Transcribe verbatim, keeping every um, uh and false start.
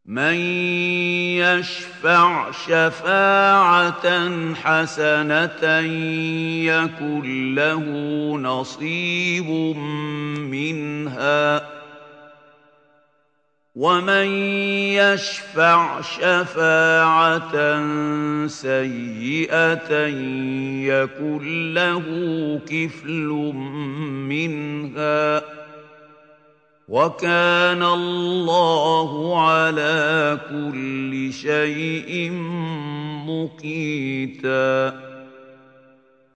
مَن يَشْفَعْ شَفَاعَةً حَسَنَةً يَكُن لَّهُ نَصِيبٌ مِّنْهَا ۖ وَمَن يَشْفَعْ شَفَاعَةً سَيِّئَةً يَكُن لَّهُ كِفْلٌ مِّنْهَا ۗ وَكَانَ اللَّهُ عَلَىٰ كُلِّ شَيْءٍ مُّقِيتًا.